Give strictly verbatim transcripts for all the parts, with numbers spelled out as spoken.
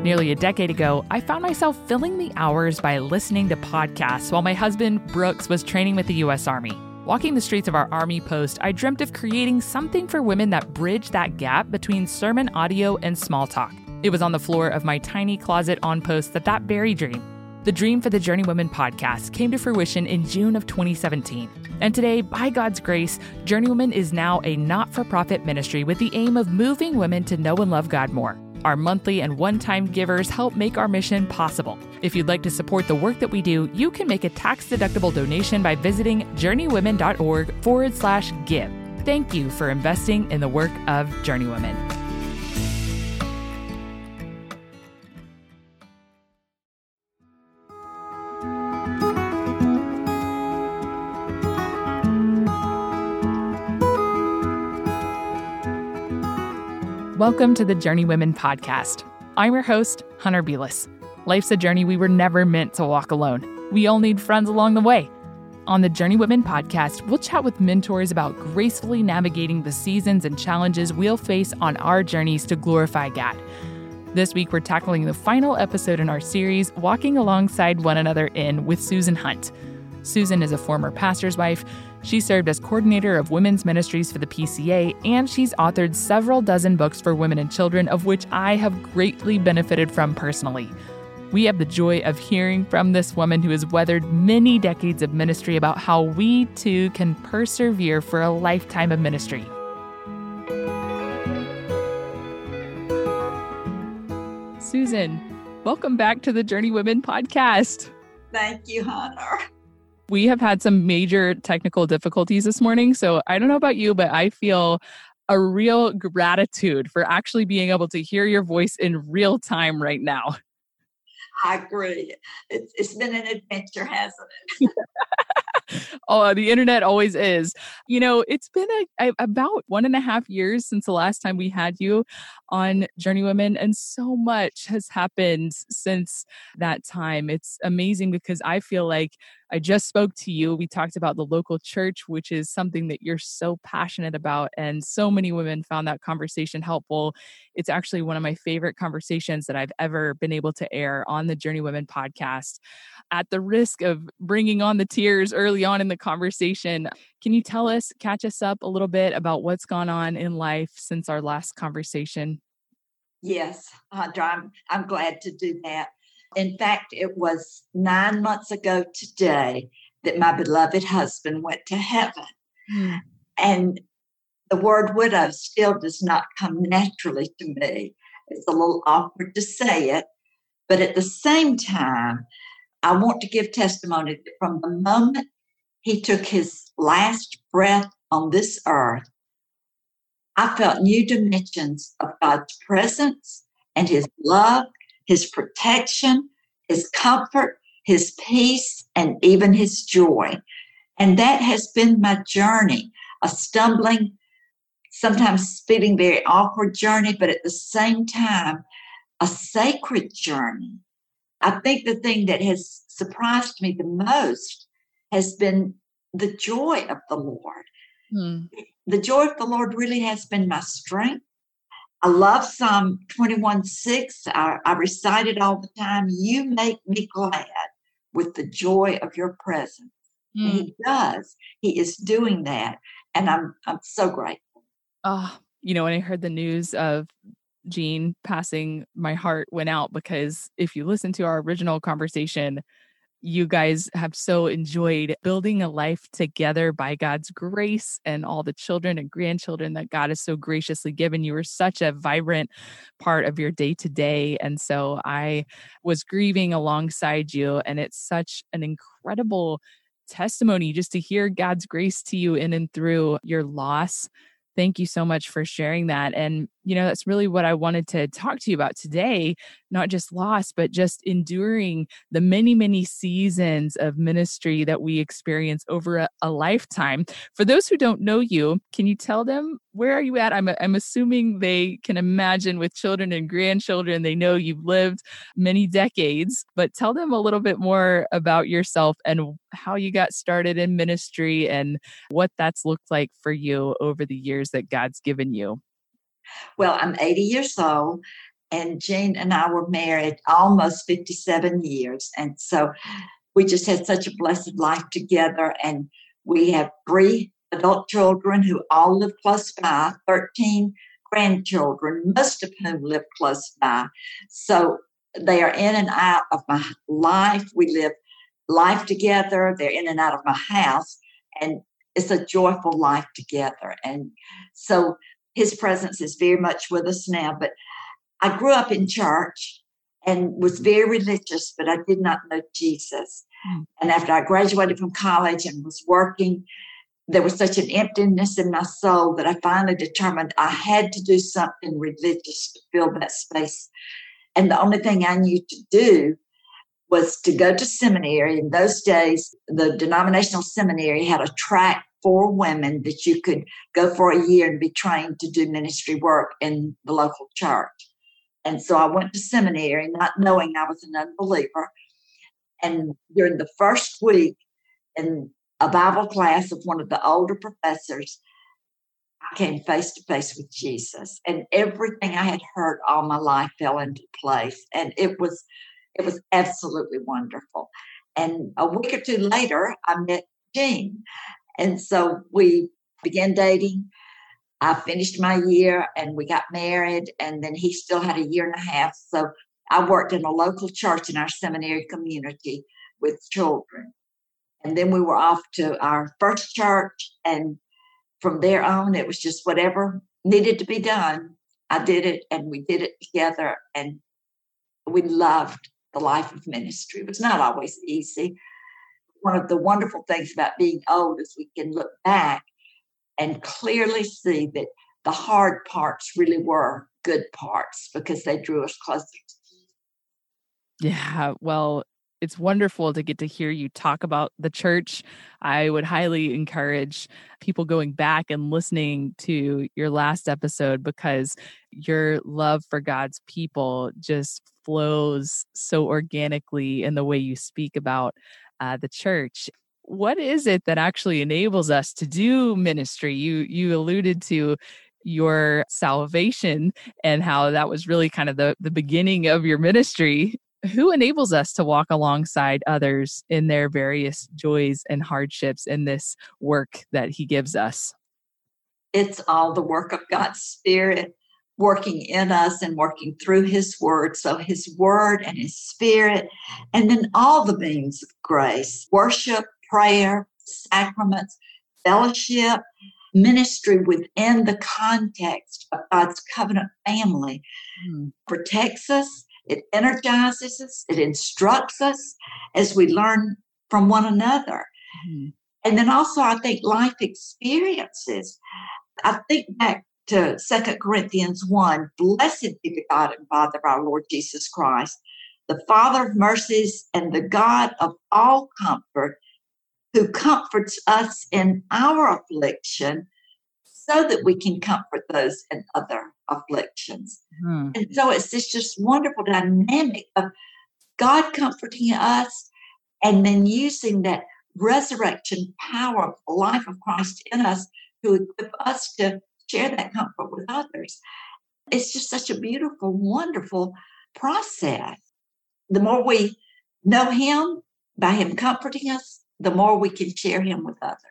Nearly a decade ago, I found myself filling the hours by listening to podcasts while my husband, Brooks, was training with the U S Army. Walking the streets of our Army post, I dreamt of creating something for women that bridged that gap between sermon audio and small talk. It was on the floor of my tiny closet on post that that very dream, the dream for the Journeywomen podcast, came to fruition in June of twenty seventeen. And today, by God's grace, Journeywomen is now a not-for-profit ministry with the aim of moving women to know and love God more. Our monthly and one-time givers help make our mission possible. If you'd like to support the work that we do, you can make a tax-deductible donation by visiting journeywomen.org forward slash give. Thank you for investing in the work of Journeywomen. Welcome to the Journeywomen podcast. I'm your host, Hunter Belis. Life's a journey we were never meant to walk alone. We all need friends along the way. On the Journeywomen podcast, we'll chat with mentors about gracefully navigating the seasons and challenges we'll face on our journeys to glorify God. This week, we're tackling the final episode in our series, Walking Alongside One Another In with Susan Hunt. Susan is a former pastor's wife. She served as coordinator of women's ministries for the P C A, and she's authored several dozen books for women and children, of which I have greatly benefited from personally. We have the joy of hearing from this woman who has weathered many decades of ministry about how we too can persevere for a lifetime of ministry. Susan, welcome back to the Journeywomen podcast. Thank you, Hunter. We have had some major technical difficulties this morning, so I don't know about you, but I feel a real gratitude for actually being able to hear your voice in real time right now. I agree. It's, it's been an adventure, hasn't it? Oh, the internet always is. You know, it's been a, a, about one and a half years since the last time we had you on Journeywomen, and so much has happened since that time. It's amazing because I feel like I just spoke to you. We talked about the local church, which is something that you're so passionate about, and so many women found that conversation helpful. It's actually one of my favorite conversations that I've ever been able to air on the Journeywomen podcast. At the risk of bringing on the tears early on in the conversation, can you tell us, catch us up a little bit about what's gone on in life since our last conversation? Yes, Hunter, I'm, I'm glad to do that. In fact, it was nine months ago today that my beloved husband went to heaven. Mm. And the word widow still does not come naturally to me. It's a little awkward to say it, but at the same time, I want to give testimony that from the moment he took his last breath on this earth, I felt new dimensions of God's presence and his love, his protection, his comfort, his peace, and even his joy. And that has been my journey, a stumbling, sometimes feeling very awkward journey, but at the same time, a sacred journey. I think the thing that has surprised me the most has been the joy of the Lord. Hmm. The joy of the Lord really has been my strength. I love Psalm twenty-one six. I, I recite it all the time. You make me glad with the joy of your presence. Mm. And he does. He is doing that. And I'm I'm so grateful. Oh, you know, when I heard the news of Jean passing, my heart went out, because if you listen to our original conversation, you guys have so enjoyed building a life together by God's grace, and all the children and grandchildren that God has so graciously given. You were such a vibrant part of your day to day. And so I was grieving alongside you, and it's such an incredible testimony just to hear God's grace to you in and through your loss. Thank you so much for sharing that. And, you know, that's really what I wanted to talk to you about today, not just loss, but just enduring the many, many seasons of ministry that we experience over a, a lifetime. For those who don't know you, can you tell them, where are you at? I'm, I'm assuming they can imagine with children and grandchildren, they know you've lived many decades, but tell them a little bit more about yourself and how you got started in ministry and what that's looked like for you over the years that God's given you. Well, I'm eighty years old, And Jean and I were married almost fifty-seven years. And so we just had such a blessed life together. And we have three adult children who all live close by, thirteen grandchildren, most of whom live close by. So they are in and out of my life. We live life together. They're in and out of my house. And it's a joyful life together. And so his presence is very much with us now. But I grew up in church and was very religious, but I did not know Jesus. Mm. And after I graduated from college and was working, there was such an emptiness in my soul that I finally determined I had to do something religious to fill that space. And the only thing I knew to do was to go to seminary. In those days, the denominational seminary had a track for women that you could go for a year and be trained to do ministry work in the local church. And so I went to seminary, not knowing I was an unbeliever. And during the first week in a Bible class of one of the older professors, I came face to face with Jesus. And everything I had heard all my life fell into place. And it was it was absolutely wonderful. And a week or two later, I met Jean. And so we began dating. I finished my year and we got married, and then he still had a year and a half. So I worked in a local church in our seminary community with children. And then we were off to our first church. And from there on, it was just whatever needed to be done. I did it, and we did it together. And we loved the life of ministry. It was not always easy. One of the wonderful things about being old is we can look back and clearly see that the hard parts really were good parts because they drew us closer to Jesus. Yeah, well, it's wonderful to get to hear you talk about the church. I would highly encourage people going back and listening to your last episode because your love for God's people just flows so organically in the way you speak about uh, the church. What is it that actually enables us to do ministry? You you alluded to your salvation and how that was really kind of the, the beginning of your ministry. Who enables us to walk alongside others in their various joys and hardships in this work that he gives us? It's all the work of God's Spirit working in us and working through his word. So his word and his spirit, and then all the means of grace, worship, prayer, sacraments, fellowship, ministry within the context of God's covenant family mm. protects us. It energizes us. It instructs us as we learn from one another. Mm-hmm. And then also, I think life experiences. I think back to Second Corinthians one, blessed be the God and Father of our Lord Jesus Christ, the Father of mercies and the God of all comfort, who comforts us in our affliction so that we can comfort those in other afflictions. Hmm. And so it's this just wonderful dynamic of God comforting us and then using that resurrection power of the life of Christ in us to equip us to share that comfort with others. It's just such a beautiful, wonderful process. The more we know him, by him comforting us, the more we can share him with others.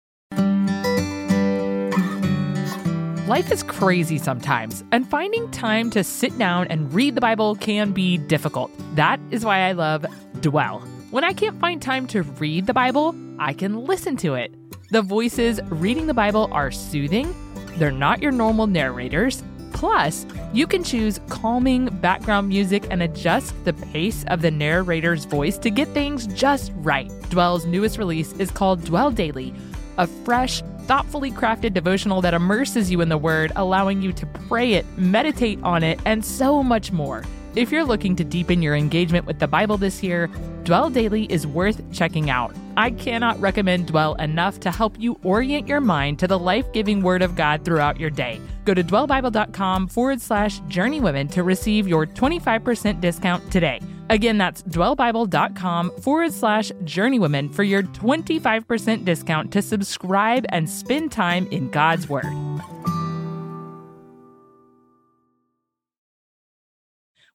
Life is crazy sometimes, and finding time to sit down and read the Bible can be difficult. That is why I love Dwell. When I can't find time to read the Bible, I can listen to it. The voices reading the Bible are soothing. They're not your normal narrators. Plus, you can choose calming background music and adjust the pace of the narrator's voice to get things just right. Dwell's newest release is called Dwell Daily, a fresh, thoughtfully crafted devotional that immerses you in the Word, allowing you to pray it, meditate on it, and so much more. If you're looking to deepen your engagement with the Bible this year, Dwell Daily is worth checking out. I cannot recommend Dwell enough to help you orient your mind to the life-giving Word of God throughout your day. Go to dwellbible.com forward slash journeywomen to receive your twenty-five percent discount today. Again, that's dwellbible.com forward slash journeywomen for your twenty-five percent discount to subscribe and spend time in God's Word.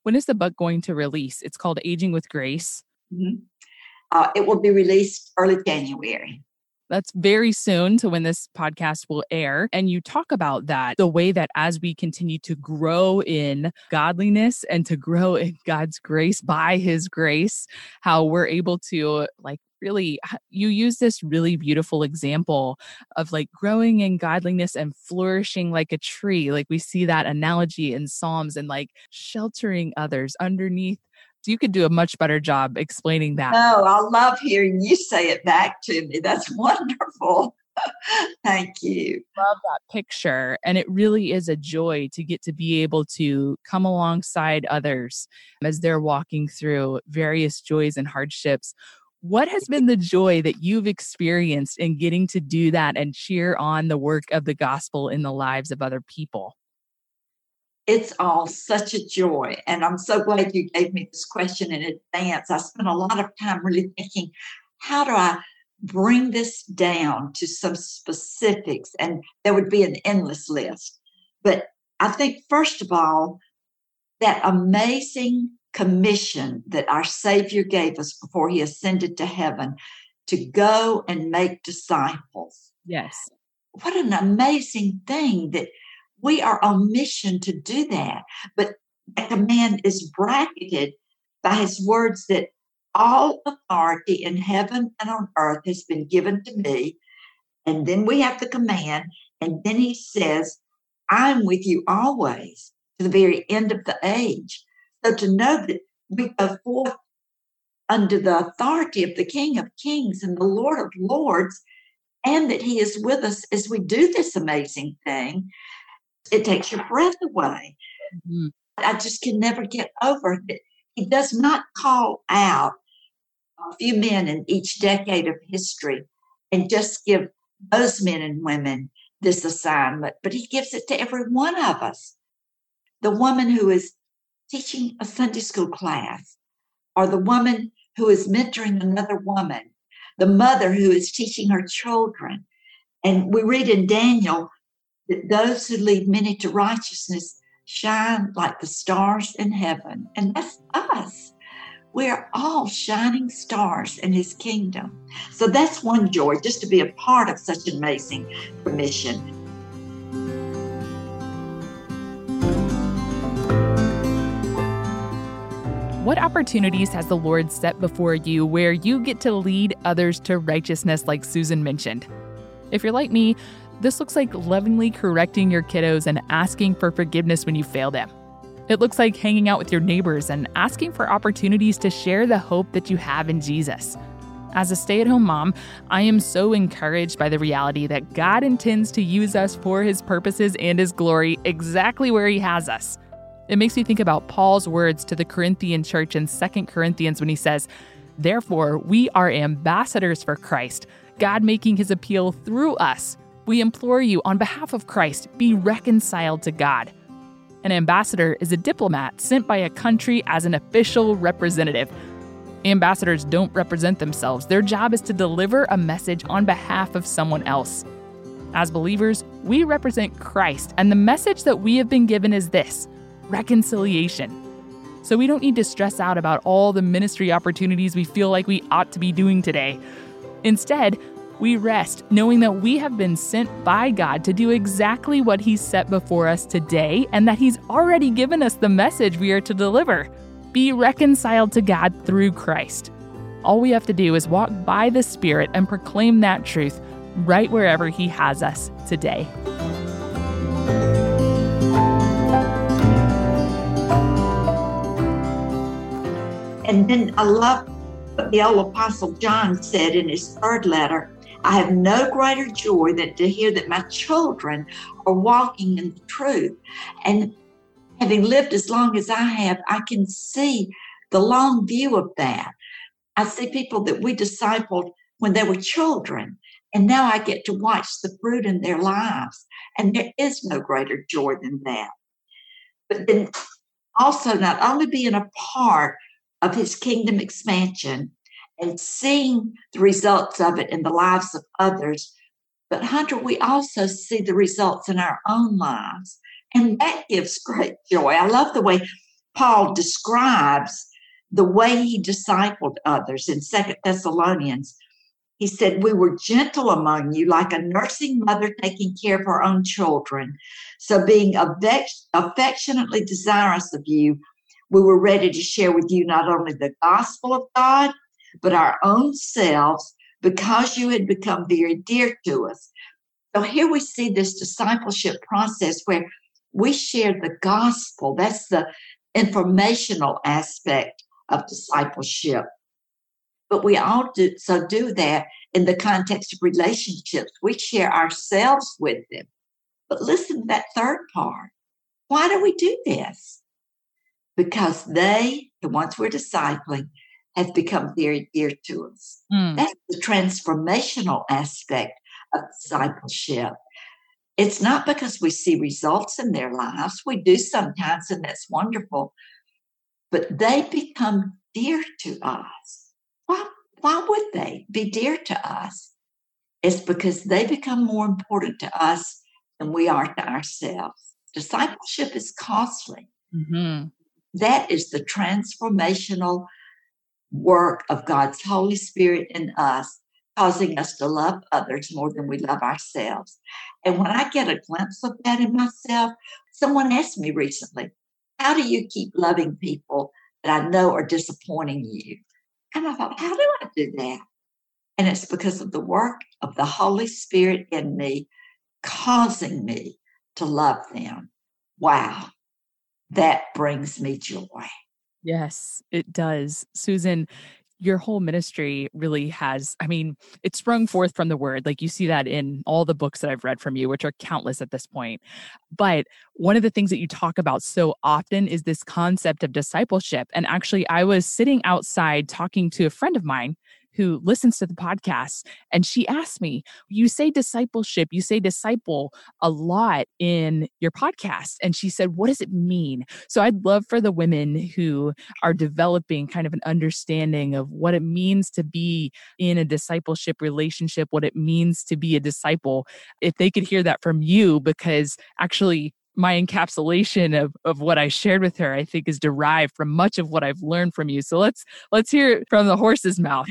When is the book going to release? It's called Aging with Grace. Mm-hmm. Uh, it will be released early January. That's very soon to when this podcast will air. And you talk about that, the way that as we continue to grow in godliness and to grow in God's grace by his grace, how we're able to like really, you use this really beautiful example of like growing in godliness and flourishing like a tree. Like we see that analogy in Psalms and like sheltering others underneath. You could do a much better job explaining that. No, I love hearing you say it back to me. That's wonderful. Thank you. Love that picture. And it really is a joy to get to be able to come alongside others as they're walking through various joys and hardships. What has been the joy that you've experienced in getting to do that and cheer on the work of the gospel in the lives of other people? It's all such a joy. And I'm so glad you gave me this question in advance. I spent a lot of time really thinking, how do I bring this down to some specifics? And there would be an endless list. But I think, first of all, that amazing commission that our Savior gave us before he ascended to heaven to go and make disciples. Yes. What an amazing thing that we are on mission to do that. But that command is bracketed by his words that all authority in heaven and on earth has been given to me. And then we have the command. And then he says, I'm with you always to the very end of the age. So to know that we go forth under the authority of the King of Kings and the Lord of Lords, and that he is with us as we do this amazing thing, it takes your breath away. Mm-hmm. I just can never get over it. He does not call out a few men in each decade of history and just give those men and women this assignment, but he gives it to every one of us. The woman who is teaching a Sunday school class, or the woman who is mentoring another woman, the mother who is teaching her children. And we read in Daniel that those who lead many to righteousness shine like the stars in heaven. And that's us. We are all shining stars in his kingdom. So that's one joy, just to be a part of such an amazing mission. What opportunities has the Lord set before you where you get to lead others to righteousness like Susan mentioned? If you're like me, this looks like lovingly correcting your kiddos and asking for forgiveness when you fail them. It looks like hanging out with your neighbors and asking for opportunities to share the hope that you have in Jesus. As a stay-at-home mom, I am so encouraged by the reality that God intends to use us for his purposes and his glory exactly where he has us. It makes me think about Paul's words to the Corinthian church in Second Corinthians when he says, "Therefore, we are ambassadors for Christ, God making his appeal through us. We implore you on behalf of Christ, be reconciled to God." An ambassador is a diplomat sent by a country as an official representative. Ambassadors don't represent themselves. Their job is to deliver a message on behalf of someone else. As believers, we represent Christ, and the message that we have been given is this: reconciliation. So we don't need to stress out about all the ministry opportunities we feel like we ought to be doing today. Instead, we rest knowing that we have been sent by God to do exactly what he's set before us today, and that he's already given us the message we are to deliver. Be reconciled to God through Christ. All we have to do is walk by the Spirit and proclaim that truth right wherever he has us today. And then I love what the old Apostle John said in his third letter: I have no greater joy than to hear that my children are walking in the truth. And having lived as long as I have, I can see the long view of that. I see people that we discipled when they were children, and now I get to watch the fruit in their lives. And there is no greater joy than that. But then also not only being a part of his kingdom expansion and seeing the results of it in the lives of others, but Hunter, we also see the results in our own lives. And that gives great joy. I love the way Paul describes the way he discipled others in Second Thessalonians. He said, we were gentle among you, like a nursing mother taking care of her own children. So being affectionately desirous of you, we were ready to share with you not only the gospel of God, but our own selves, because you had become very dear to us. So here we see this discipleship process where we share the gospel. That's the informational aspect of discipleship. But we all do so do that in the context of relationships. We share ourselves with them. But listen to that third part. Why do we do this? Because they, the ones we're discipling, have become very dear to us. Mm. That's the transformational aspect of discipleship. It's not because we see results in their lives. We do sometimes, and that's wonderful. But they become dear to us. Why, why would they be dear to us? It's because they become more important to us than we are to ourselves. Discipleship is costly. Mm-hmm. That is the transformational work of God's Holy Spirit in us, causing us to love others more than we love ourselves. And when I get a glimpse of that in myself, someone asked me recently, how do you keep loving people that I know are disappointing you? And I thought, how do I do that? And it's because of the work of the Holy Spirit in me, causing me to love them. Wow, that brings me joy. Yes, it does. Susan, your whole ministry really has, I mean, it sprung forth from the word. Like you see that in all the books that I've read from you, which are countless at this point. But one of the things that you talk about so often is this concept of discipleship. And actually, I was sitting outside talking to a friend of mine who listens to the podcast. And she asked me, you say discipleship, you say disciple a lot in your podcast. And she said, what does it mean? So I'd love for the women who are developing kind of an understanding of what it means to be in a discipleship relationship, what it means to be a disciple, if they could hear that from you, because actually my encapsulation of, of what I shared with her, I think, is derived from much of what I've learned from you. So let's let's hear it from the horse's mouth.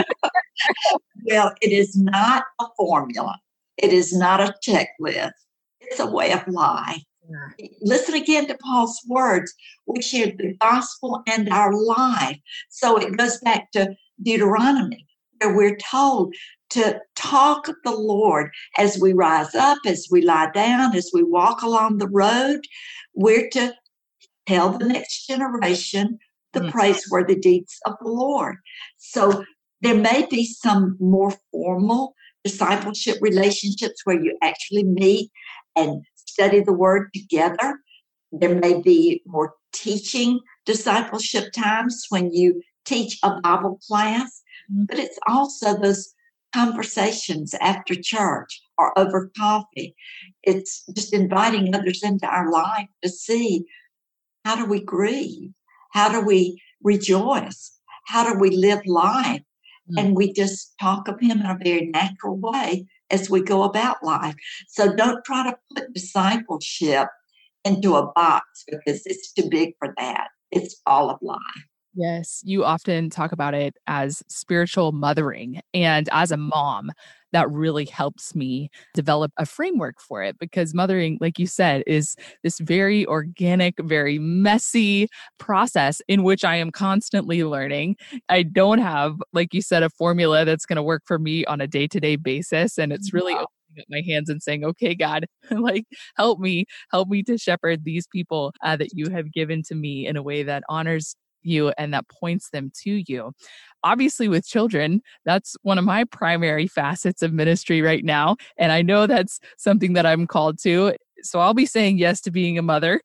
Well, it is not a formula. It is not a checklist. It's a way of life. Yeah. Listen again to Paul's words. We share the gospel and our life. So it goes back to Deuteronomy, where we're told to talk of the Lord as we rise up, as we lie down, as we walk along the road. We're to tell the next generation the mm. praiseworthy deeds of the Lord. So there may be some more formal discipleship relationships where you actually meet and study the word together. There may be more teaching discipleship times when you teach a Bible class, mm. but it's also those conversations after church or over coffee. It's just inviting others into our life to see, how do we grieve? How do we rejoice? How do we live life? Mm. And we just talk of him in a very natural way as we go about life. So don't try to put discipleship into a box, because it's too big for that. It's all of life. Yes, you often talk about it as spiritual mothering. And as a mom, that really helps me develop a framework for it, because mothering, like you said, is this very organic, very messy process in which I am constantly learning. I don't have, like you said, a formula that's going to work for me on a day-to-day basis. And it's really wow. opening up my hands and saying, okay, God, like, help me, help me to shepherd these people uh, that you have given to me in a way that honors you and that points them to you. Obviously, with children, that's one of my primary facets of ministry right now. And I know that's something that I'm called to. So I'll be saying yes to being a mother,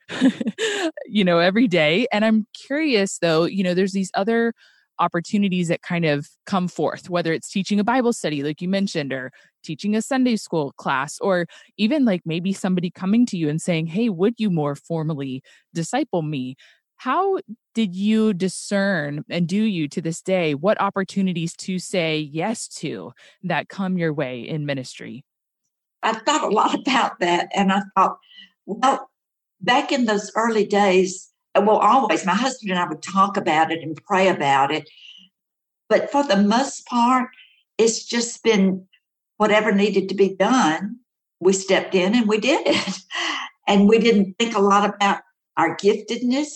you know, every day. And I'm curious, though, you know, there's these other opportunities that kind of come forth, whether it's teaching a Bible study, like you mentioned, or teaching a Sunday school class, or even like maybe somebody coming to you and saying, hey, would you more formally disciple me? How did you discern, and do you to this day, what opportunities to say yes to that come your way in ministry? I thought a lot about that. And I thought, well, back in those early days, well, always, my husband and I would talk about it and pray about it. But for the most part, it's just been whatever needed to be done. We stepped in and we did it. And we didn't think a lot about our giftedness.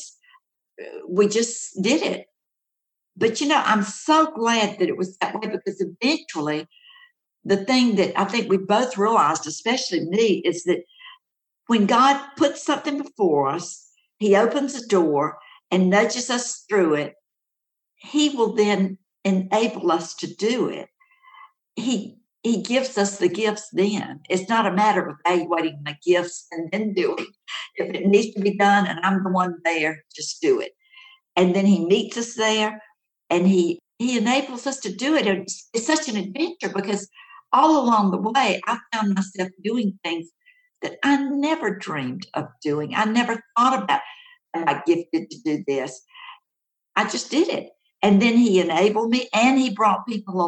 We just did it. But, you know, I'm so glad that it was that way, because eventually the thing that I think we both realized, especially me, is that when God puts something before us, he opens a door and nudges us through it. He will then enable us to do it. He He gives us the gifts then. It's not a matter of evaluating my gifts and then doing. If it needs to be done and I'm the one there, just do it. And then he meets us there and he he enables us to do it. And it's, it's such an adventure, because all along the way, I found myself doing things that I never dreamed of doing. I never thought about, am I gifted to do this? I just did it. And then he enabled me, and he brought people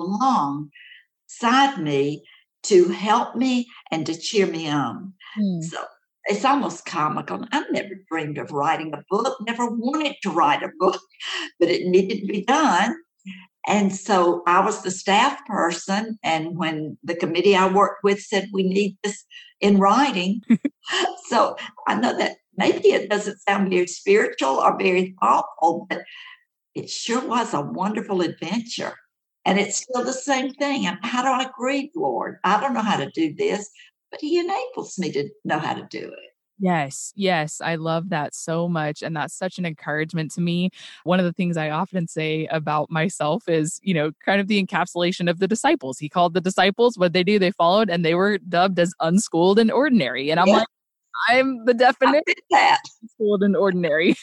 alongside me to help me and to cheer me on. Mm. So it's almost comical. I never dreamed of writing a book, never wanted to write a book, but it needed to be done. And so I was the staff person. And when the committee I worked with said, we need this in writing. So I know that maybe it doesn't sound very spiritual or very thoughtful, but it sure was a wonderful adventure. And it's still the same thing. And how do I grieve, Lord? I don't know how to do this, but he enables me to know how to do it. Yes, yes. I love that so much. And that's such an encouragement to me. One of the things I often say about myself is, you know, kind of the encapsulation of the disciples. He called the disciples, what they do, they followed, and they were dubbed as unschooled and ordinary. And I'm yeah. like, I'm the definition of that. Unschooled and ordinary.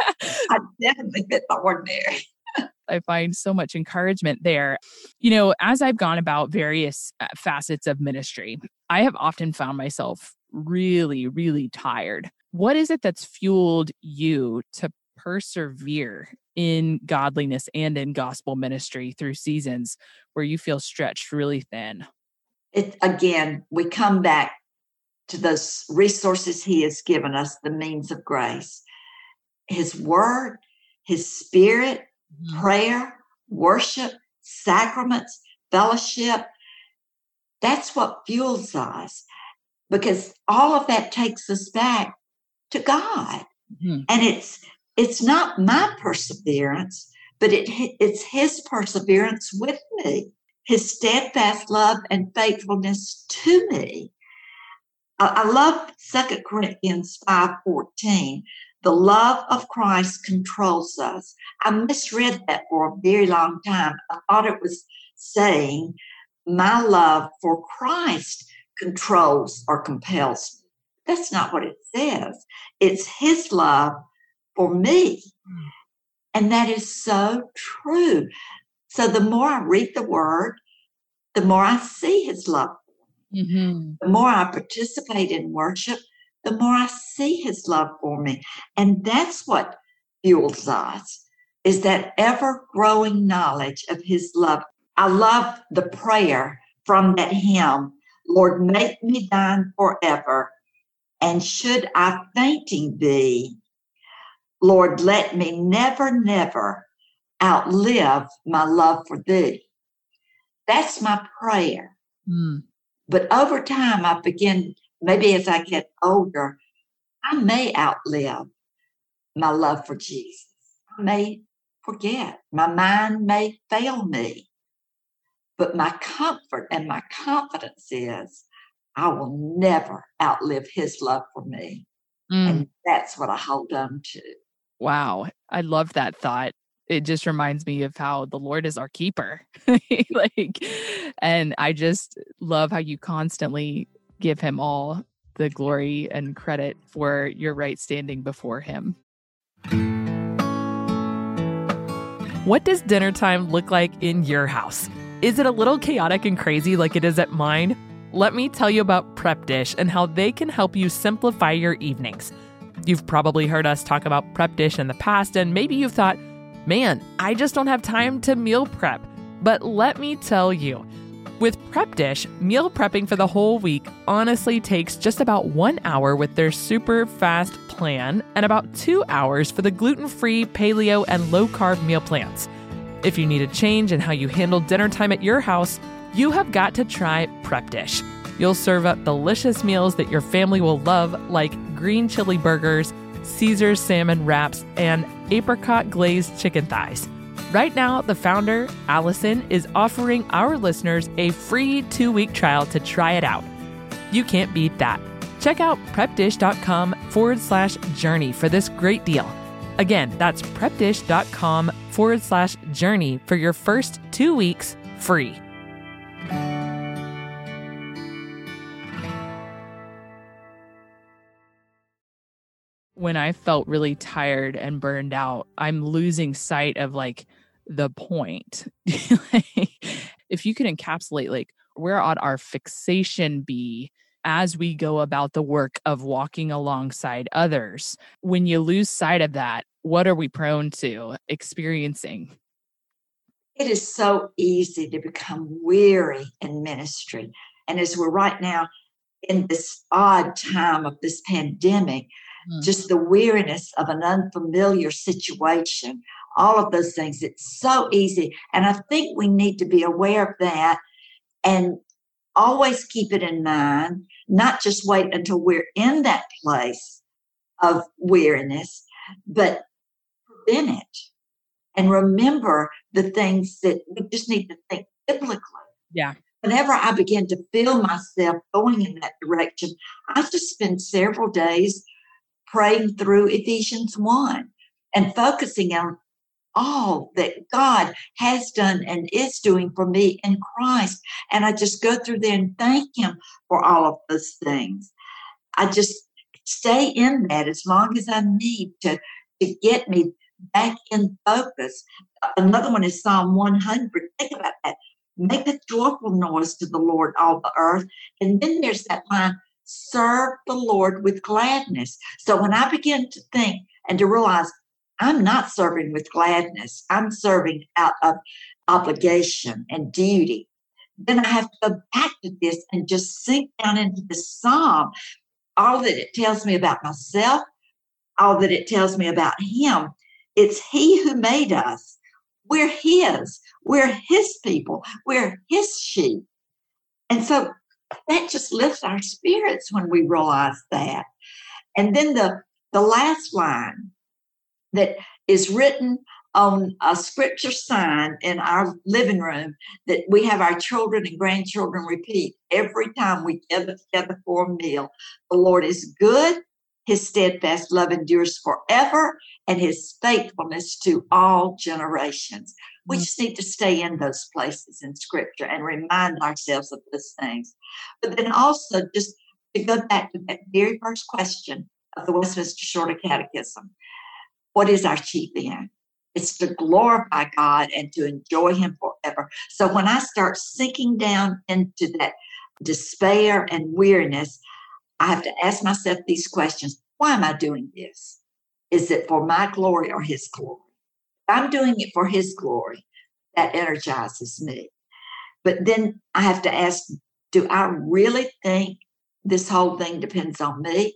I definitely fit the ordinary. I find so much encouragement there. You know, as I've gone about various uh, facets of ministry, I have often found myself really, really tired. What is it that's fueled you to persevere in godliness and in gospel ministry through seasons where you feel stretched really thin? It, again, we come back to those resources he has given us, the means of grace, his word, his spirit, mm-hmm. prayer, worship, sacraments, fellowship. That's what fuels us, because all of that takes us back to God. Mm-hmm. And it's it's not my perseverance, but it it's his perseverance with me, his steadfast love and faithfulness to me. I, I love Second Corinthians five fourteen. The love of Christ controls us. I misread that for a very long time. I thought it was saying my love for Christ controls or compels me. That's not what it says. It's his love for me. And that is so true. So the more I read the word, the more I see his love. Mm-hmm. The more I participate in worship, the more I see his love for me. And that's what fuels us, is that ever-growing knowledge of his love. I love the prayer from that hymn, Lord, make me thine forever, and should I fainting be, Lord, let me never, never outlive my love for thee. That's my prayer. Mm. But over time, I begin, maybe as I get older, I may outlive my love for Jesus. I may forget. My mind may fail me. But my comfort and my confidence is I will never outlive his love for me. Mm. And that's what I hold on to. Wow. I love that thought. It just reminds me of how the Lord is our keeper. like, and I just love how you constantly give him all the glory and credit for your right standing before him. What does dinner time look like in your house? Is it a little chaotic and crazy like it is at mine? Let me tell you about Prep Dish and how they can help you simplify your evenings. You've probably heard us talk about Prep Dish in the past, and maybe you've thought, man, I just don't have time to meal prep. But let me tell you, With Prep Dish, meal prepping for the whole week honestly takes just about one hour with their super fast plan and about two hours for the gluten-free, paleo, and low-carb meal plans. If you need a change in how you handle dinner time at your house, you have got to try Prep Dish. You'll serve up delicious meals that your family will love, like green chili burgers, Caesar salmon wraps, and apricot glazed chicken thighs. Right now, the founder, Allison, is offering our listeners a free two-week trial to try it out. You can't beat that. Check out prepdish.com forward slash journey for this great deal. Again, that's prepdish.com forward slash journey for your first two weeks free. When I felt really tired and burned out, I'm losing sight of like the point. If you can encapsulate like where ought our fixation be as we go about the work of walking alongside others, when you lose sight of that, what are we prone to experiencing? It is so easy to become weary in ministry. And as we're right now in this odd time of this pandemic, mm. just the weariness of an unfamiliar situation, all of those things, it's so easy. And I think we need to be aware of that and always keep it in mind, not just wait until we're in that place of weariness, but prevent it. And remember the things that we just need to think biblically. Yeah. Whenever I begin to feel myself going in that direction, I just spend several days praying through Ephesians one and focusing on all that God has done and is doing for me in Christ. And I just go through there and thank Him for all of those things. I just stay in that as long as I need to, to get me back in focus. Another one is Psalm one hundred. Think about that. Make a joyful noise to the Lord, all the earth. And then there's that line, serve the Lord with gladness. So when I begin to think and to realize I'm not serving with gladness, I'm serving out of obligation and duty, then I have to go back to this and just sink down into the psalm, all that it tells me about myself, all that it tells me about Him. It's He who made us. We're His. We're His people. We're His sheep. And so that just lifts our spirits when we realize that. And then the, the last line that is written on a scripture sign in our living room that we have our children and grandchildren repeat every time we gather together for a meal. The Lord is good. His steadfast love endures forever, and His faithfulness to all generations. We just need to stay in those places in Scripture and remind ourselves of those things. But then also just to go back to that very first question of the Westminster Shorter Catechism, what is our chief end? It's to glorify God and to enjoy Him forever. So when I start sinking down into that despair and weariness, I have to ask myself these questions. Why am I doing this? Is it for my glory or His glory? If I'm doing it for His glory, that energizes me. But then I have to ask, do I really think this whole thing depends on me?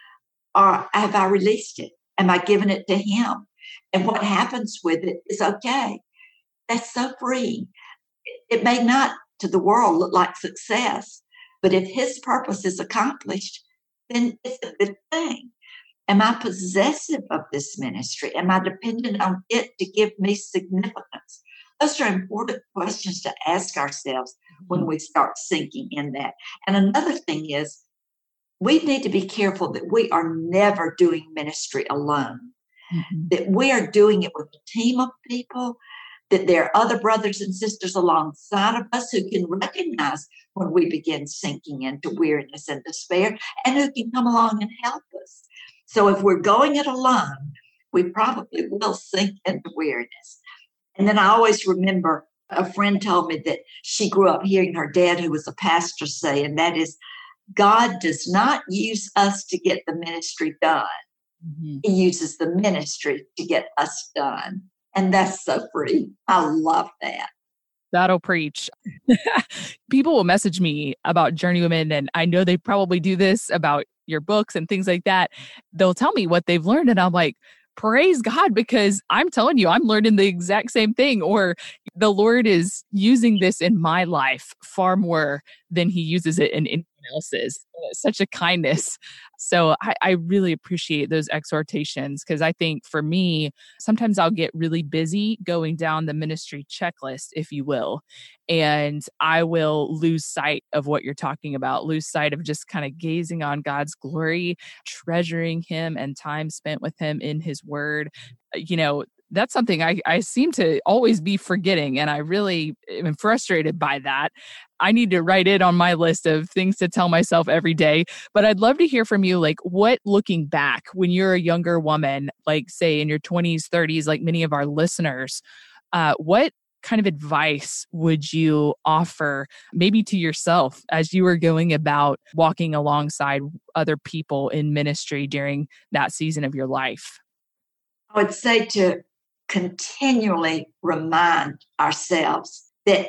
Or have I released it? Am I giving it to Him? And what happens with it is okay. That's so freeing. It may not to the world look like success, but if His purpose is accomplished, then it's a good thing. Am I possessive of this ministry? Am I dependent on it to give me significance? Those are important questions to ask ourselves when we start sinking in that. And another thing is, we need to be careful that we are never doing ministry alone, mm-hmm. that we are doing it with a team of people, that there are other brothers and sisters alongside of us who can recognize when we begin sinking into weariness and despair and who can come along and help us. So if we're going it alone, we probably will sink into weariness. And then I always remember a friend told me that she grew up hearing her dad, who was a pastor, say, and that is, God does not use us to get the ministry done. Mm-hmm. He uses the ministry to get us done. And that's so free. I love that. That'll preach. People will message me about Journeywomen, and I know they probably do this about your books and things like that. They'll tell me what they've learned, and I'm like, praise God, because I'm telling you, I'm learning the exact same thing, or the Lord is using this in my life far more than he uses it in anyone else's. It's such a kindness. So I, I really appreciate those exhortations, because I think for me, sometimes I'll get really busy going down the ministry checklist, if you will, and I will lose sight of what you're talking about, lose sight of just kind of gazing on God's glory, treasuring him and time spent with him in his word. You know, that's something I, I seem to always be forgetting, and I really am frustrated by that. I need to write it on my list of things to tell myself every day. But I'd love to hear from you, like, what, looking back, when you're a younger woman, like say in your twenties, thirties, like many of our listeners, uh, what kind of advice would you offer maybe to yourself as you were going about walking alongside other people in ministry during that season of your life? I would say to continually remind ourselves that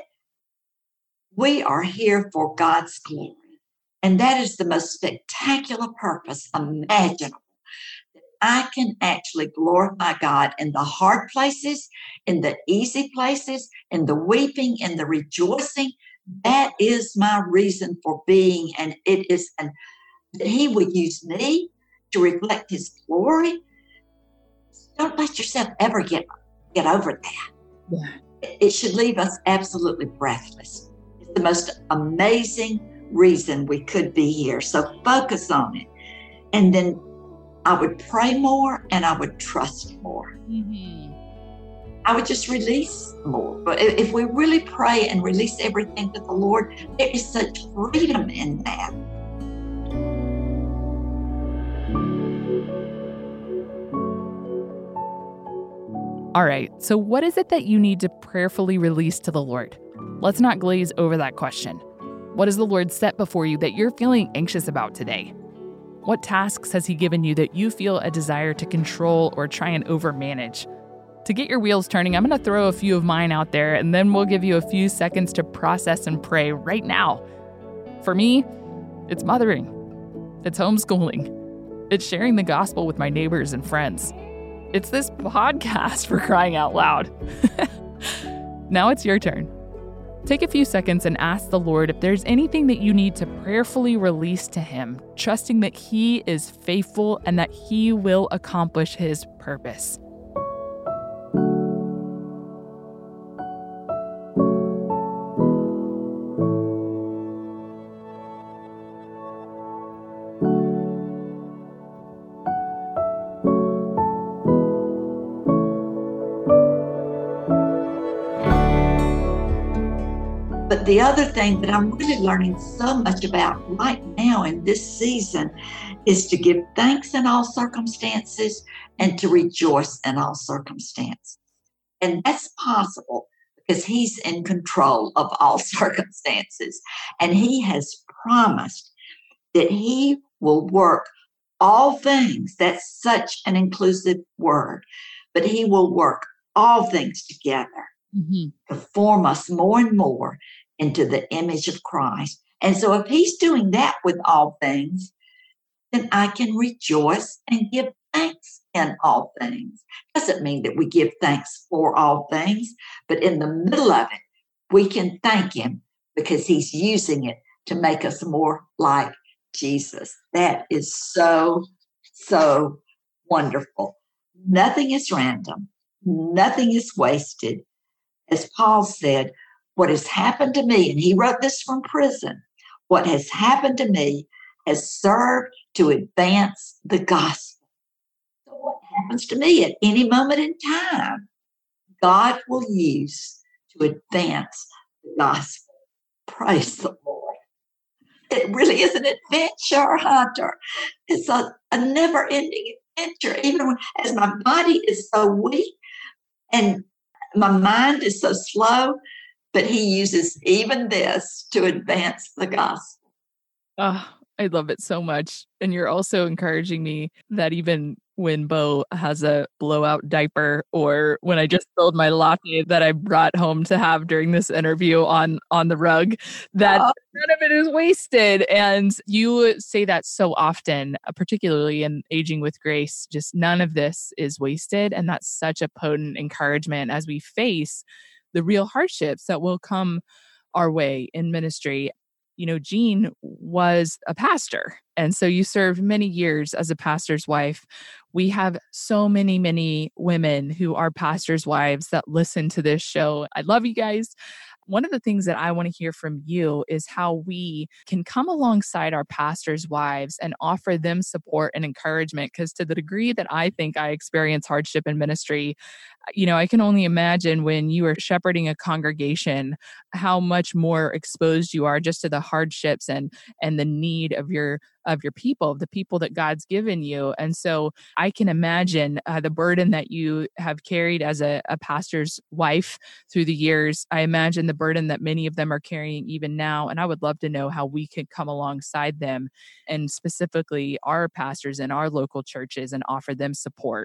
we are here for God's glory. And that is the most spectacular purpose imaginable. That I can actually glorify God in the hard places, in the easy places, in the weeping, in the rejoicing. That is my reason for being. And it is an, that he would use me to reflect his glory. Don't let yourself ever get, get over that. Yeah. It, it should leave us absolutely breathless. It's the most amazing reason we could be here. So focus on it. And then I would pray more and I would trust more. Mm-hmm. I would just release more. But if we really pray and release everything to the Lord, there is such freedom in that. All right, so what is it that you need to prayerfully release to the Lord? Let's not glaze over that question. What has the Lord set before you that you're feeling anxious about today? What tasks has he given you that you feel a desire to control or try and overmanage? To get your wheels turning, I'm going to throw a few of mine out there, and then we'll give you a few seconds to process and pray right now. For me, it's mothering. It's homeschooling. It's sharing the gospel with my neighbors and friends. It's this podcast, for crying out loud. Now it's your turn. Take a few seconds and ask the Lord if there's anything that you need to prayerfully release to him, trusting that he is faithful and that he will accomplish his purpose. But the other thing that I'm really learning so much about right now in this season is to give thanks in all circumstances and to rejoice in all circumstances. And that's possible because he's in control of all circumstances. And he has promised that he will work all things. That's such an inclusive word. But he will work all things together mm-hmm. to form us more and more into the image of Christ. And so if he's doing that with all things, then I can rejoice and give thanks in all things. Doesn't mean that we give thanks for all things, but in the middle of it, we can thank him because he's using it to make us more like Jesus. That is so, so wonderful. Nothing is random. Nothing is wasted. As Paul said, what has happened to me, and he wrote this from prison, what has happened to me has served to advance the gospel. So what happens to me at any moment in time, God will use to advance the gospel. Praise the Lord. It really is an adventure, Hunter. It's a, a never-ending adventure, even when, as my body is so weak and my mind is so slow, but he uses even this to advance the gospel. Oh, I love it so much. And you're also encouraging me that even when Bo has a blowout diaper, or when I just spilled my latte that I brought home to have during this interview on on the rug, that Oh. none of it is wasted. And you say that so often, uh, particularly in Aging with Grace, just none of this is wasted. And that's such a potent encouragement as we face the real hardships that will come our way in ministry. You know, Jean was a pastor, and so you served many years as a pastor's wife. We have so many, many women who are pastors' wives that listen to this show. I love you guys. One of the things that I want to hear from you is how we can come alongside our pastors' wives and offer them support and encouragement. Because to the degree that I think I experience hardship in ministry, you know, I can only imagine when you are shepherding a congregation, how much more exposed you are just to the hardships and and the need of your of your people, the people that God's given you. And so I can imagine uh, the burden that you have carried as a, a pastor's wife through the years. I imagine the burden that many of them are carrying even now. And I would love to know how we could come alongside them, and specifically our pastors in our local churches, and offer them support.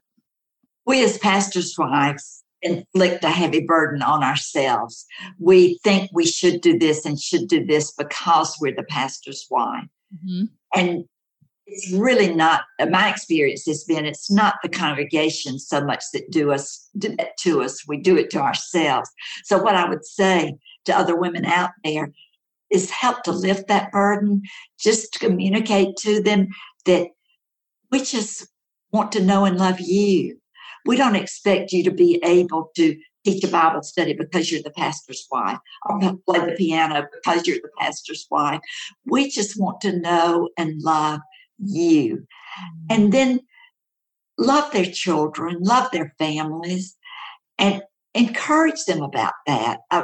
We as pastors' wives inflict a heavy burden on ourselves. We think we should do this and should do this because we're the pastor's wife. Mm-hmm. And it's really not, my experience has been, it's not the congregation so much that do us do that to us. We do it to ourselves. So what I would say to other women out there is help to lift that burden, just to communicate to them that we just want to know and love you. We don't expect you to be able to teach a Bible study because you're the pastor's wife, or play the piano because you're the pastor's wife. We just want to know and love you. And then love their children, love their families, and encourage them about that. Uh,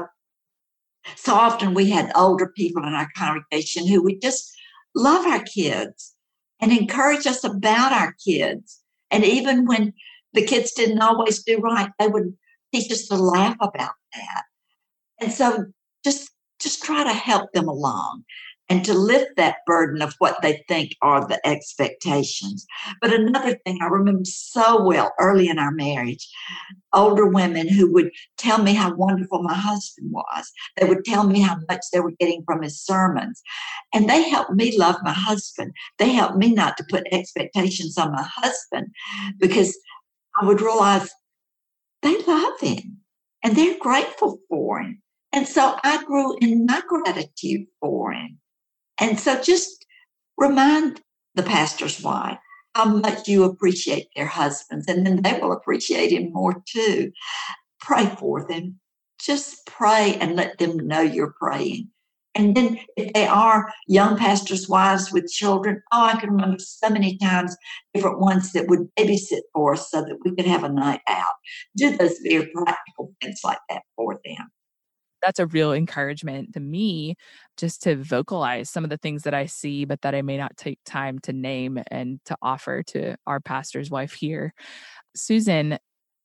so often we had older people in our congregation who would just love our kids and encourage us about our kids. And even when the kids didn't always do right, they would teach us to laugh about that. And so just, just try to help them along and to lift that burden of what they think are the expectations. But another thing I remember so well early in our marriage, older women who would tell me how wonderful my husband was. They would tell me how much they were getting from his sermons. And they helped me love my husband. They helped me not to put expectations on my husband, because I would realize they love him and they're grateful for him. And so I grew in my gratitude for him. And so just remind the pastor's wife how much you appreciate their husbands, and then they will appreciate him more too. Pray for them. Just pray and let them know you're praying. And then if they are young pastors' wives with children, oh, I can remember so many times different ones that would babysit for us so that we could have a night out. Do those very practical things like that for them. That's a real encouragement to me, just to vocalize some of the things that I see, but that I may not take time to name and to offer to our pastor's wife here. Susan,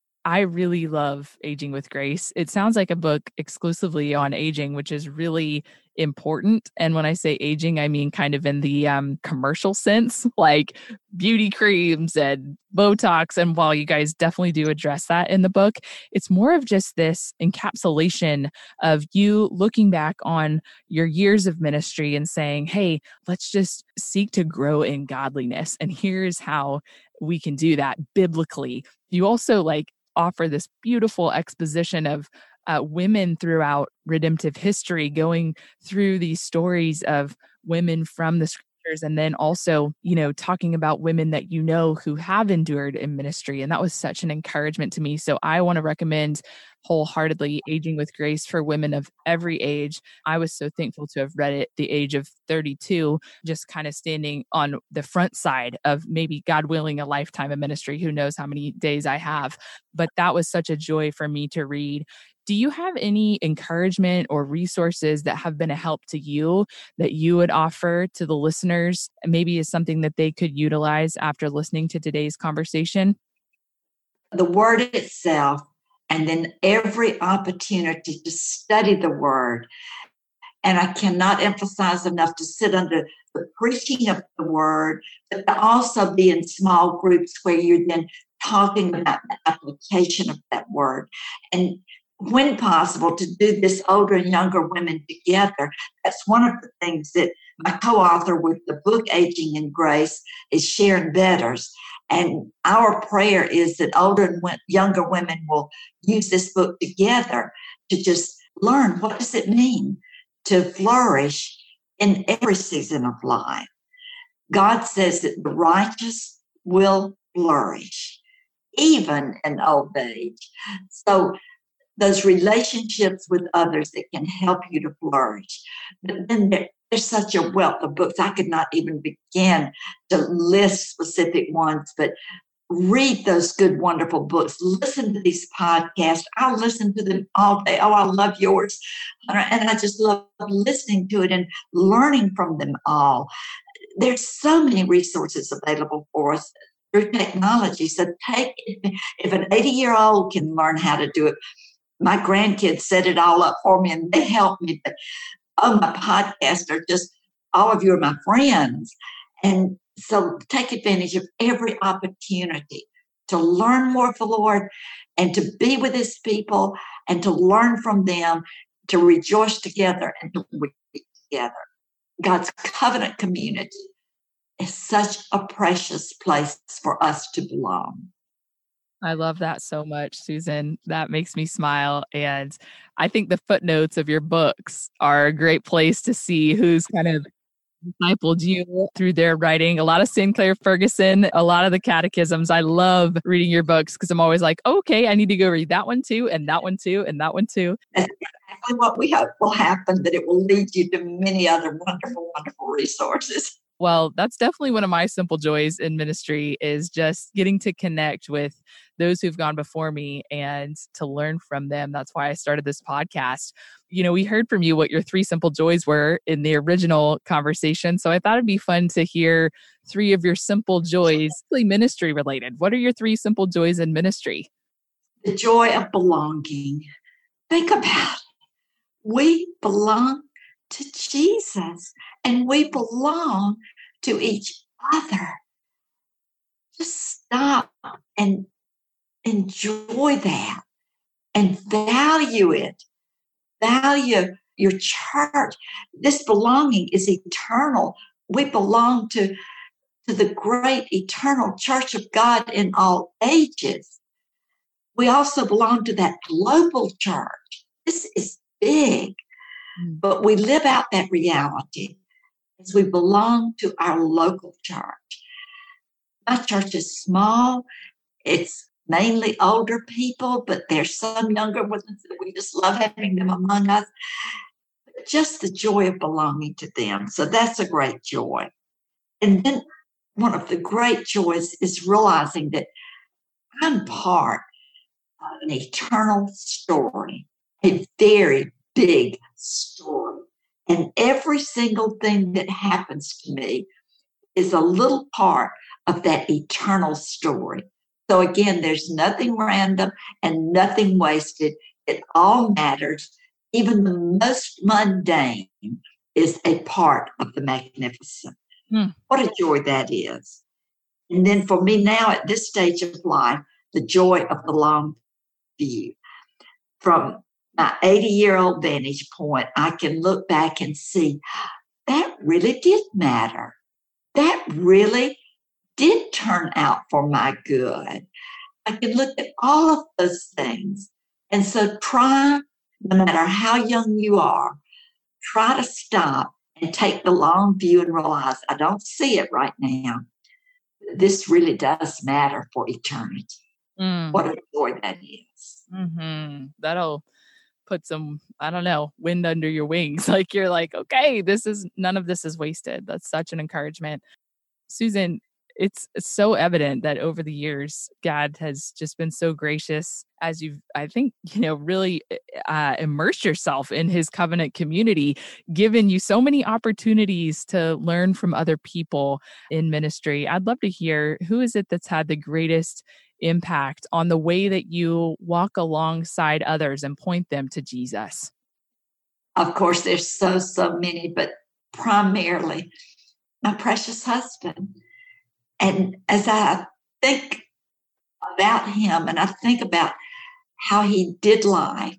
I really love Aging with Grace. It sounds like a book exclusively on aging, which is really important. And when I say aging, I mean kind of in the um, commercial sense, like beauty creams and Botox. And while you guys definitely do address that in the book, it's more of just this encapsulation of you looking back on your years of ministry and saying, hey, let's just seek to grow in godliness. And here's how we can do that biblically. You also like offer this beautiful exposition of uh, women throughout redemptive history, going through these stories of women from the scriptures, and then also, you know, talking about women that you know who have endured in ministry. And that was such an encouragement to me. So I want to recommend wholeheartedly Aging with Grace for women of every age. I was so thankful to have read it at the age of thirty-two, just kind of standing on the front side of maybe, God willing, a lifetime of ministry. Who knows how many days I have. But that was such a joy for me to read. Do you have any encouragement or resources that have been a help to you that you would offer to the listeners, maybe as something that they could utilize after listening to today's conversation? The word itself, and then every opportunity to study the word. And I cannot emphasize enough to sit under the preaching of the word, but to also be in small groups where you're then talking about the application of that word. And when possible, to do this older and younger women together. That's one of the things that my co-author with the book Aging in Grace is Sharon Betters. And our prayer is that older and younger women will use this book together to just learn, what does it mean to flourish in every season of life? God says that the righteous will flourish, even in old age. So those relationships with others that can help you to flourish. But then there, there's such a wealth of books. I could not even begin to list specific ones, but read those good, wonderful books. Listen to these podcasts. I'll listen to them all day. Oh, I love yours. And I just love listening to it and learning from them all. There's so many resources available for us through technology. So take it. If an eighty-year-old can learn how to do it, my grandkids set it all up for me and they help me. But oh, my podcasts are just, all of you are my friends. And so take advantage of every opportunity to learn more of the Lord and to be with his people and to learn from them, to rejoice together and to weep together. God's covenant community is such a precious place for us to belong. I love that so much, Susan. That makes me smile. And I think the footnotes of your books are a great place to see who's kind of discipled you through their writing. A lot of Sinclair Ferguson, a lot of the catechisms. I love reading your books because I'm always like, oh, okay, I need to go read that one too, and that one too, and that one too. That's exactly what we hope will happen, that it will lead you to many other wonderful, wonderful resources. Well, that's definitely one of my simple joys in ministry, is just getting to connect with those who've gone before me and to learn from them. That's why I started this podcast. You know, we heard from you what your three simple joys were in the original conversation. So I thought it'd be fun to hear three of your simple joys, ministry related. What are your three simple joys in ministry? The joy of belonging. Think about it. We belong to Jesus and we belong to each other. Just stop and enjoy that and value it. Value your church. This belonging is eternal. We belong to, to the great eternal church of God in all ages. We also belong to that global church. This is big, but we live out that reality as we belong to our local church. My church is small. It's mainly older people, but there's some younger ones that we just love having them among us. Just the joy of belonging to them. So that's a great joy. And then one of the great joys is realizing that I'm part of an eternal story, a very big story. And every single thing that happens to me is a little part of that eternal story. So again, there's nothing random and nothing wasted. It all matters. Even the most mundane is a part of the magnificent. Hmm. What a joy that is. And then for me now at this stage of life, the joy of the long view. From my eighty-year-old vantage point, I can look back and see that really did matter. That really did turn out for my good. I can look at all of those things. And so try, no matter how young you are, try to stop and take the long view and realize, I don't see it right now. This really does matter for eternity. Mm. What a joy that is. Mm-hmm. That'll put some, I don't know, wind under your wings. Like you're like, okay, this is, none of this is wasted. That's such an encouragement. Susan, it's so evident that over the years, God has just been so gracious as you've, I think, you know, really uh, immersed yourself in his covenant community, given you so many opportunities to learn from other people in ministry. I'd love to hear, who is it that's had the greatest impact on the way that you walk alongside others and point them to Jesus? of course, there's so, so many, but primarily my precious husband. And as I think about him and I think about how he did life,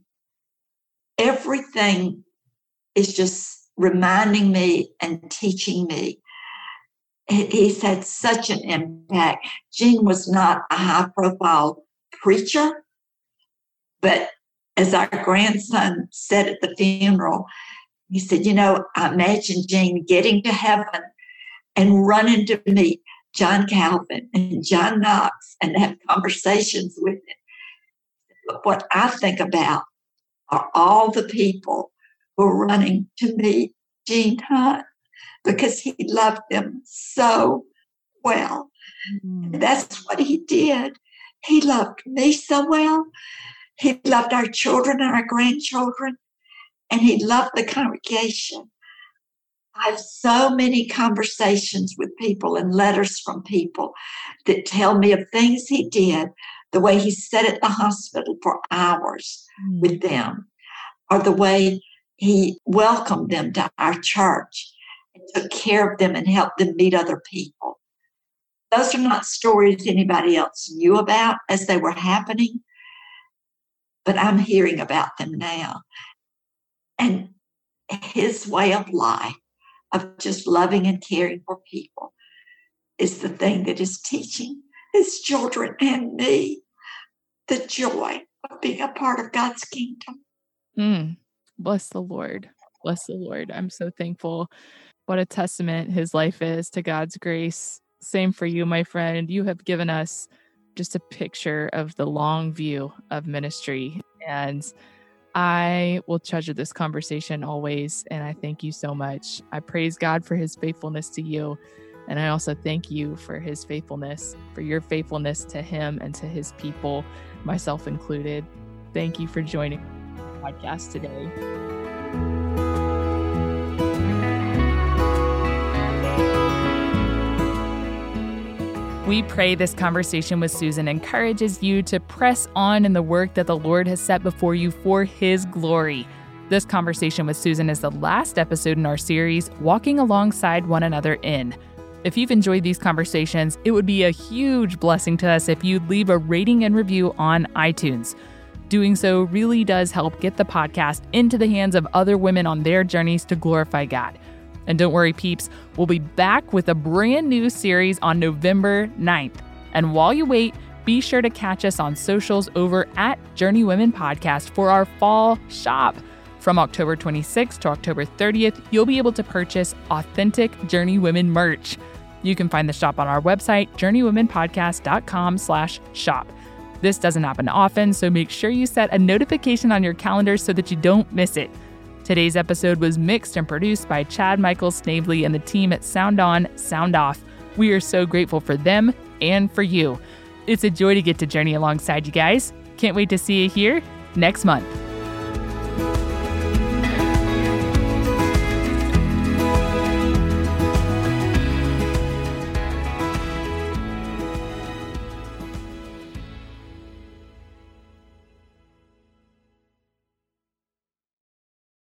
everything is just reminding me and teaching me. He's had such an impact. Gene was not a high-profile preacher, but as our grandson said at the funeral, he said, you know, I imagine Gene getting to heaven and running to meet John Calvin and John Knox and have conversations with him. But what I think about are all the people who are running to meet Gene Hunt because he loved them so well. Mm. And that's what he did. He loved me so well. He loved our children and our grandchildren, and he loved the congregation. I have so many conversations with people and letters from people that tell me of things he did, the way he sat at the hospital for hours mm. with them, or the way he welcomed them to our church and took care of them and helped them meet other people. Those are not stories anybody else knew about as they were happening, but I'm hearing about them now. And his way of life, of just loving and caring for people, is the thing that is teaching his children and me the joy of being a part of God's kingdom. Mm. Bless the Lord. Bless the Lord. I'm so thankful. What a testament his life is to God's grace. Same for you, my friend. You have given us just a picture of the long view of ministry. And I will treasure this conversation always. And I thank you so much. I praise God for his faithfulness to you. And I also thank you for his faithfulness, for your faithfulness to him and to his people, myself included. Thank you for joining the podcast today. We pray this conversation with Susan encourages you to press on in the work that the Lord has set before you for his glory. This conversation with Susan is the last episode in our series, Walking Alongside One Another In. If you've enjoyed these conversations, it would be a huge blessing to us if you'd leave a rating and review on iTunes. Doing so really does help get the podcast into the hands of other women on their journeys to glorify God. And don't worry, peeps, we'll be back with a brand new series on November ninth. And while you wait, be sure to catch us on socials over at Journey Women Podcast for our fall shop. From October twenty-sixth to October thirtieth, you'll be able to purchase authentic Journey Women merch. You can find the shop on our website, journeywomenpodcast.com slash shop. This doesn't happen often, so make sure you set a notification on your calendar so that you don't miss it. Today's episode was mixed and produced by Chad Michael Snavely and the team at Sound On, Sound Off. We are so grateful for them and for you. It's a joy to get to journey alongside you guys. Can't wait to see you here next month.